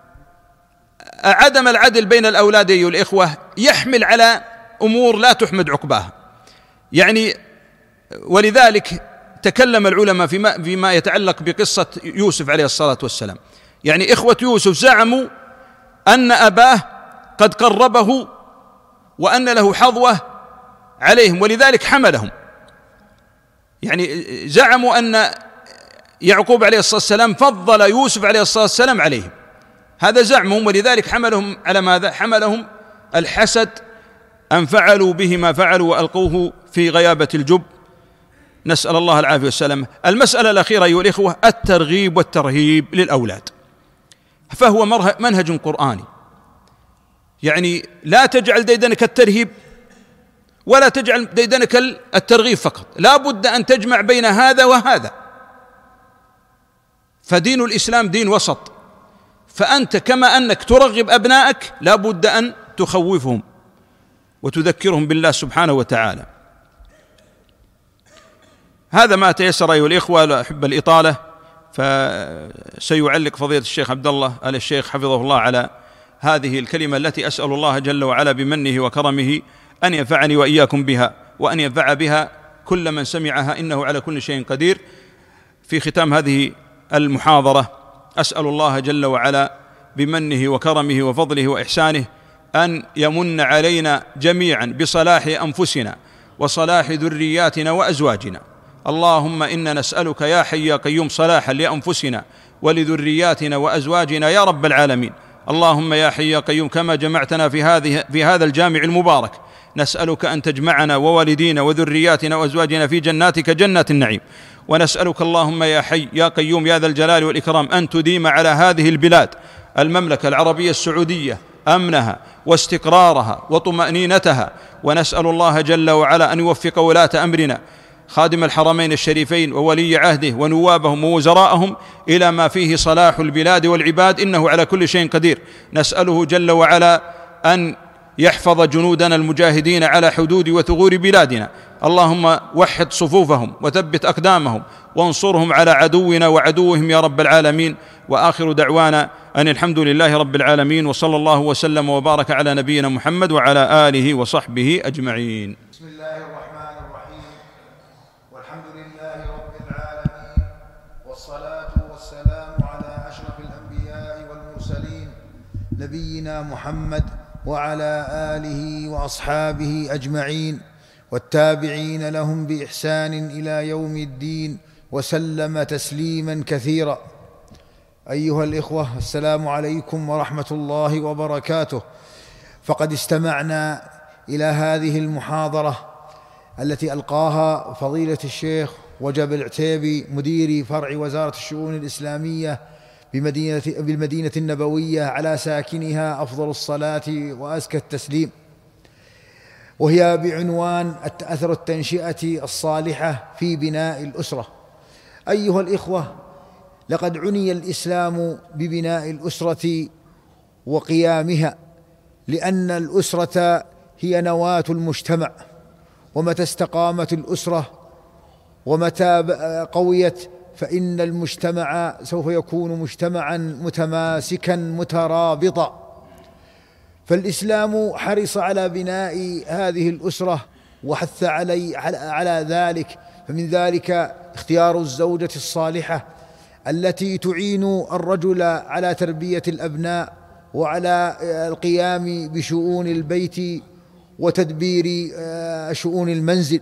العدل بين الأولاد أيها الإخوة يحمل على أمور لا تحمد عقباها، يعني ولذلك تكلم العلماء فيما يتعلق بقصة يوسف عليه الصلاة والسلام. يعني إخوة يوسف زعموا أن أباه قد قربه وأن له حظوة عليهم، ولذلك حملهم. يعني زعموا أن يعقوب عليه الصلاة والسلام فضل يوسف عليه الصلاة والسلام عليهم، هذا زعمهم، ولذلك حملهم على ماذا؟ حملهم الحسد، أن فعلوا به ما فعلوا وألقوه في غيابة الجب، نسأل الله العافية والسلامة. المسألة الأخيرة أيها الإخوة الترغيب والترهيب للأولاد، فهو منهج قرآني. يعني لا تجعل ديدنك الترهيب ولا تجعل ديدنك الترغيب فقط، لا بد أن تجمع بين هذا وهذا. فدين الإسلام دين وسط، فأنت كما أنك ترغب أبنائك لا بد أن تخوفهم وتذكرهم بالله سبحانه وتعالى. هذا ما تيسر أيها الإخوة، لا أحب الإطالة، فسيعلق فضيلة الشيخ عبد الله آل الشيخ حفظه الله على هذه الكلمة التي أسأل الله جل وعلا بمنه وكرمه أن ينفعني وإياكم بها، وأن ينفع بها كل من سمعها، إنه على كل شيء قدير. في ختام هذه المحاضرة أسأل الله جل وعلا بمنه وكرمه وفضله وإحسانه أن يمن علينا جميعا بصلاح أنفسنا وصلاح ذرياتنا وأزواجنا. اللهم إنا نسألك يا حي يا قيوم صلاحا لأنفسنا ولذرياتنا وأزواجنا يا رب العالمين. اللهم يا حي يا قيوم كما جمعتنا في هذا الجامع المبارك، نسألك أن تجمعنا ووالدينا وذرياتنا وأزواجنا في جناتك جنات النعيم. ونسألك اللهم يا حي يا قيوم يا ذا الجلال والإكرام أن تديم على هذه البلاد المملكة العربية السعودية أمنها واستقرارها وطمأنينتها. ونسأل الله جل وعلا أن يوفق ولاة أمرنا خادم الحرمين الشريفين وولي عهده ونوابهم ووزراءهم إلى ما فيه صلاح البلاد والعباد، إنه على كل شيء قدير. نسأله جل وعلا أن يحفظ جنودنا المجاهدين على حدود وثغور بلادنا. اللهم وحد صفوفهم وثبت أقدامهم وانصرهم على عدونا وعدوهم يا رب العالمين. وآخر دعوانا أن الحمد لله رب العالمين، وصلى الله وسلم وبارك على نبينا محمد وعلى آله وصحبه أجمعين. بسم الله الرحمن الرحيم، والحمد لله رب العالمين، والصلاة والسلام على أشرف الأنبياء والمرسلين نبينا محمد وعلى آله وأصحابه أجمعين والتابعين لهم بإحسان إلى يوم الدين، وسلم تسليما كثيرا. أيها الإخوة، السلام عليكم ورحمة الله وبركاته. فقد استمعنا إلى هذه المحاضرة التي ألقاها فضيلة الشيخ وجب العتيبي مدير فرع وزارة الشؤون الإسلامية بالمدينة النبوية على ساكنها أفضل الصلاة وأزكى التسليم، وهي بعنوان أثر التنشئة الصالحة في بناء الأسرة. أيها الإخوة، لقد عني الإسلام ببناء الأسرة وقيامها، لأن الأسرة هي نواة المجتمع، ومتى استقامت الأسرة ومتى قويت فإن المجتمع سوف يكون مجتمعا متماسكا مترابطا. فالإسلام حرص على بناء هذه الأسرة وحث على ذلك، فمن ذلك اختيار الزوجة الصالحة التي تعين الرجل على تربية الأبناء وعلى القيام بشؤون البيت وتدبير شؤون المنزل،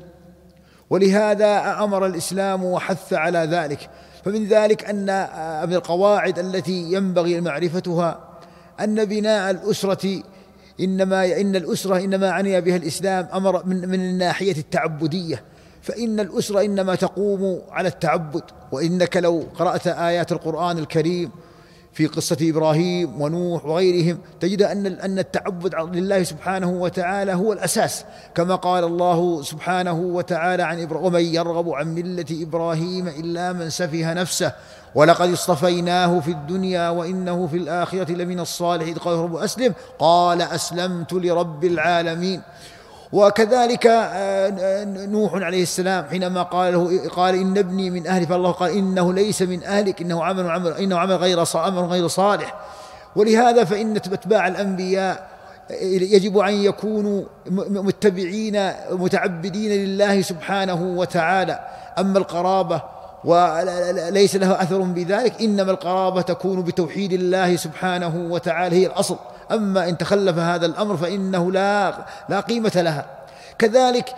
ولهذا أمر الإسلام وحث على ذلك. فمن ذلك أن من القواعد التي ينبغي معرفتها أن بناء الأسرة إن الأسرة إنما عني بها الإسلام أمر من الناحية التعبدية، فإن الأسرة إنما تقوم على التعبد. وإنك لو قرأت آيات القرآن الكريم في قصة إبراهيم ونوح وغيرهم تجد أن التعبد لله سبحانه وتعالى هو الأساس، كما قال الله سبحانه وتعالى عن ومن يرغب عن ملة إبراهيم إلا من سفه نفسه ولقد اصطفيناه في الدنيا وإنه في الآخرة لمن الصالحين قال رب أسلم قال أسلمت لرب العالمين. وكذلك نوح عليه السلام حينما قال إن ابني من أهلي، فالله قال إنه ليس من أهلك إنه عمل غير صالح. ولهذا فإن أتباع الأنبياء يجب أن يكونوا متبعين متعبدين لله سبحانه وتعالى. أما القرابة وليس له أثر بذلك، إنما القرابة تكون بتوحيد الله سبحانه وتعالى هي الأصل، أما إن تخلف هذا الأمر فإنه لا قيمة لها. كذلك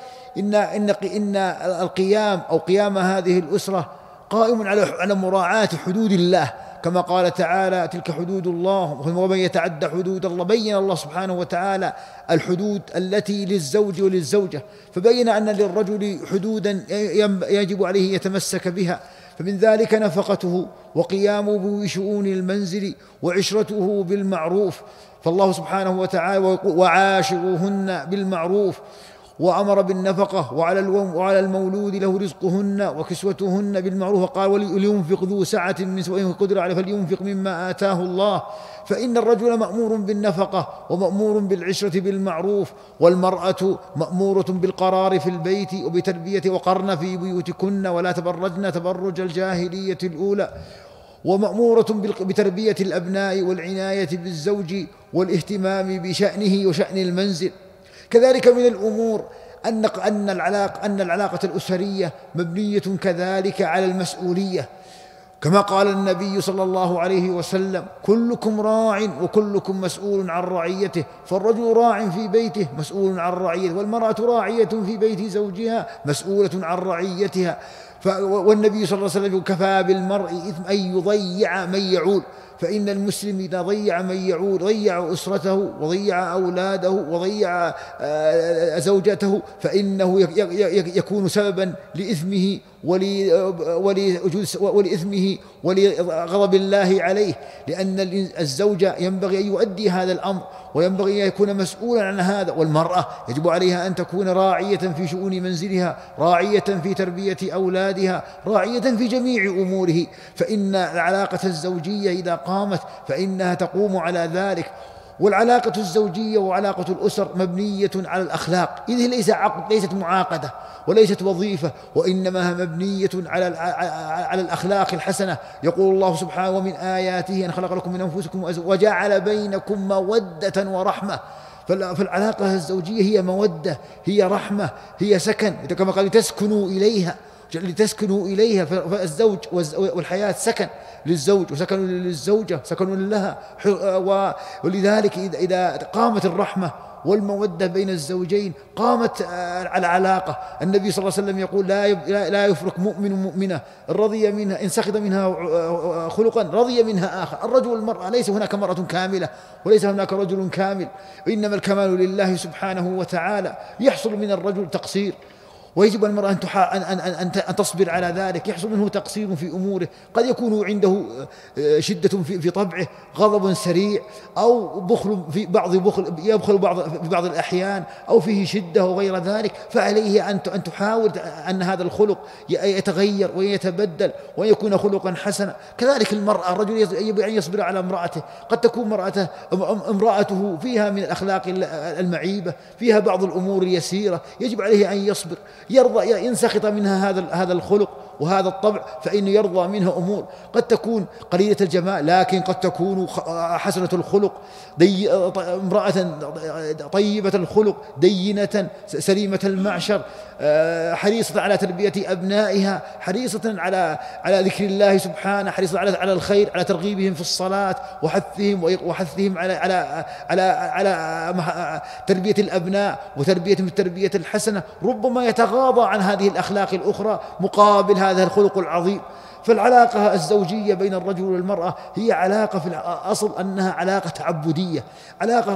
إن القيام أو قيام هذه الأسرة قائم على مراعاة حدود الله، كما قال تعالى تلك حدود الله ومن يتعدى حدود الله. بين الله سبحانه وتعالى الحدود التي للزوج وللزوجة، فبين أن للرجل حدودا يجب عليه يتمسك بها، فمن ذلك نفقته وقيامه بشؤون المنزل وعشرته بالمعروف. فالله سبحانه وتعالى وعاشروهن بالمعروف وأمر بالنفقة وعلى المولود له رزقهن وكسوتهن بالمعروف، قال ولينفق ذو سعة من سعته قدر عليه فلينفق مما آتاه الله. فإن الرجل مأمور بالنفقة ومأمور بالعشرة بالمعروف، والمرأة مأمورة بالقرار في البيت وبتربية وقرن في بيوتكن ولا تبرجن تبرج الجاهلية الأولى، ومأمورة بتربية الأبناء والعناية بالزوج والاهتمام بشأنه وشأن المنزل. كذلك من الأمور أن العلاقة الأسرية مبنية كذلك على المسؤولية، كما قال النبي صلى الله عليه وسلم كلكم راع وكلكم مسؤول عن رعيته، فالرجل راع في بيته مسؤول عن رعيته، والمرأة راعية في بيت زوجها مسؤولة عن رعيتها. والنبي صلى الله عليه وسلم كفى بالمرء إثم أن يضيع من يعول، فإن المسلم إذا ضيع من يعول ضيع أسرته وضيع أولاده وضيع زوجته، فإنه يكون سببا لإثمه ولإثمه ولغضب الله عليه، لأن الزوج ينبغي أن يؤدي هذا الأمر وينبغي أن يكون مسؤولا عن هذا، والمرأة يجب عليها أن تكون راعية في شؤون منزلها، راعية في تربية أولادها، راعية في جميع أموره. فإن العلاقة الزوجية إذا قامت فإنها تقوم على ذلك. والعلاقة الزوجية وعلاقة الأسر مبنية على الأخلاق، إذ ليس عقد، ليست معاقدة وليست وظيفة، وإنما مبنية على الأخلاق الحسنة. يقول الله سبحانه ومن آياته أن خلق لكم من أنفسكم وجعل بينكم مودة ورحمة. فالعلاقة الزوجية هي مودة، هي رحمة، هي سكن، كما قال لتسكنوا إليها. فالزوج والحياة سكن للزوج وسكن للزوجة، سكن لها. ولذلك إذا قامت الرحمة والمودة بين الزوجين قامت العلاقة. النبي صلى الله عليه وسلم يقول لا يفرق مؤمن مؤمنة رضي منها إن سخط منها خلقا رضي منها آخر. الرجل والمرأة ليس هناك مرأة كاملة وليس هناك رجل كامل، وإنما الكمال لله سبحانه وتعالى. يحصل من الرجل تقصير ويجب على المرأة أن تصبر على ذلك. يحصل منه تقصير في أموره، قد يكون عنده شدة في طبعه، غضب سريع، أو بخل في يبخل في بعض الأحيان، أو فيه شدة وغير ذلك. فعليه أن تحاول أن هذا الخلق يتغير ويتبدل ويكون خلقا حسنا. كذلك المرأة، الرجل يجب أن يصبر على امرأته. قد تكون امرأته فيها من الأخلاق المعيبة، فيها بعض الأمور اليسيرة، يجب عليه أن يصبر، يرضى إن سخط منها هذا الخلق وهذا الطبع، فإنه يرضى منها أمور قد تكون قليلة الجمال، لكن قد تكون حسنة الخلق، امرأة طيبة الخلق، دينة سليمة المعشر، حريصة على تربية أبنائها، حريصة على ذكر الله سبحانه، حريصة على الخير، على ترغيبهم في الصلاة وحثهم على تربية الأبناء وتربيتهم التربية الحسنة. ربما يتغاضى عن هذه الأخلاق الأخرى مقابل هذا الخلق العظيم. فالعلاقة الزوجية بين الرجل والمرأة هي علاقة في الأصل أنها علاقة تعبدية، علاقة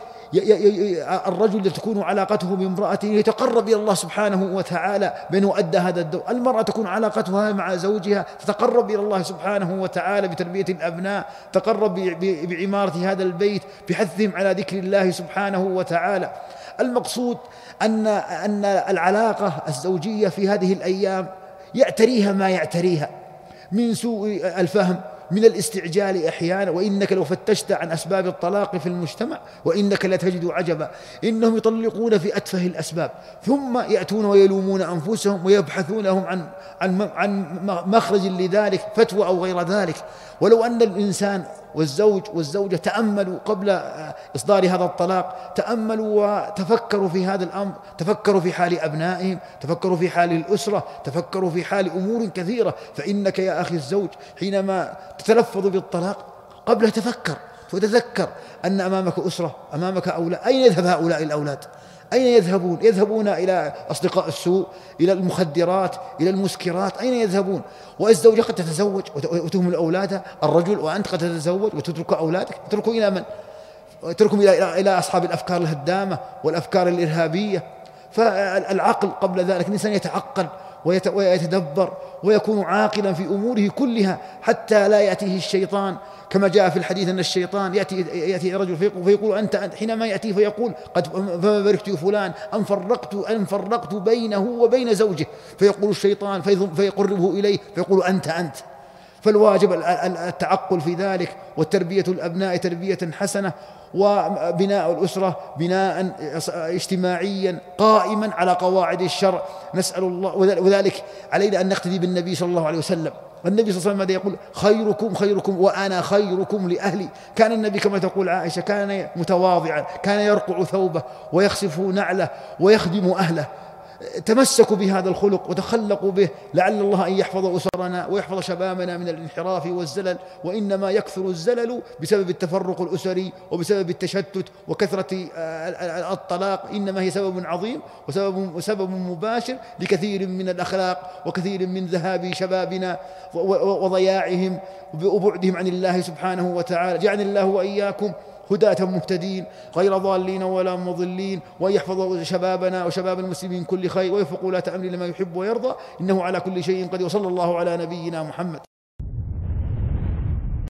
الرجل تكون علاقته بامرأته يتقرب إلى الله سبحانه وتعالى بأنه أدى هذا الدور. المرأة تكون علاقتها مع زوجها تتقرب إلى الله سبحانه وتعالى بتربية الأبناء، تقرب بعمارة هذا البيت، بحثهم على ذكر الله سبحانه وتعالى. المقصود أن العلاقة الزوجية في هذه الأيام يعتريها ما يعتريها من سوء الفهم، من الاستعجال أحيانا. وإنك لو فتشت عن أسباب الطلاق في المجتمع وإنك لتجد عجبا، إنهم يطلقون في أتفه الأسباب، ثم يأتون ويلومون أنفسهم ويبحثون لهم عن مخرج لذلك، فتوى أو غير ذلك. ولو أن الإنسان والزوج والزوجة تأملوا قبل إصدار هذا الطلاق، تأملوا وتفكروا في هذا الأمر، تفكروا في حال أبنائهم، تفكروا في حال الأسرة، تفكروا في حال أمور كثيرة. فإنك يا أخي الزوج حينما تتلفظ بالطلاق قبل تفكر وتذكر أن أمامك أسرة، أمامك أولاد. أين يذهب هؤلاء الأولاد؟ أين يذهبون؟ يذهبون إلى أصدقاء السوء، إلى المخدرات، إلى المسكرات. أين يذهبون؟ والزوجة قد تتزوج وتهمل أولادها، الرجل وأنت قد تتزوج وتترك أولادك. تتركوا إلى من؟ تتركهم إلى أصحاب الأفكار الهدامة والأفكار الإرهابية. فالعقل قبل ذلك الإنسان يتعقل ويتدبر ويكون عاقلا في أموره كلها، حتى لا يأتيه الشيطان، كما جاء في الحديث أن الشيطان يأتي رجل فيقول أنت حينما يأتي فيقول فما باركت فلان أن فرقت بينه وبين زوجه، فيقول الشيطان فيقربه إليه فيقول أنت. فالواجب التعقل في ذلك، وتربية الأبناء تربية حسنة، وبناء الأسرة بناء اجتماعيا قائما على قواعد الشرع. نسأل الله، وذلك علينا أن نقتدي بالنبي صلى الله عليه وسلم. النبي صلى الله عليه وسلم ماذا يقول؟ خيركم وأنا خيركم لأهلي. كان النبي كما تقول عائشة كان متواضعا، كان يرقع ثوبه ويخسف نعله ويخدم أهله. تمسكوا بهذا الخلق وتخلقوا به، لعل الله أن يحفظ أسرنا ويحفظ شبابنا من الانحراف والزلل. وإنما يكثر الزلل بسبب التفرق الأسري وبسبب التشتت وكثرة الطلاق. إنما هي سبب عظيم وسبب مباشر لكثير من الأخلاق وكثير من ذهاب شبابنا وضياعهم وبعدهم عن الله سبحانه وتعالى. جعلني الله وإياكم هداة مهتدين غير ضالين ولا مضلين، وأن يحفظ شبابنا وشباب المسلمين كل خير، ويوفق ولاة أمر لما يحب ويرضى، إنه على كل شيء قدير. وصلى الله على نبينا محمد.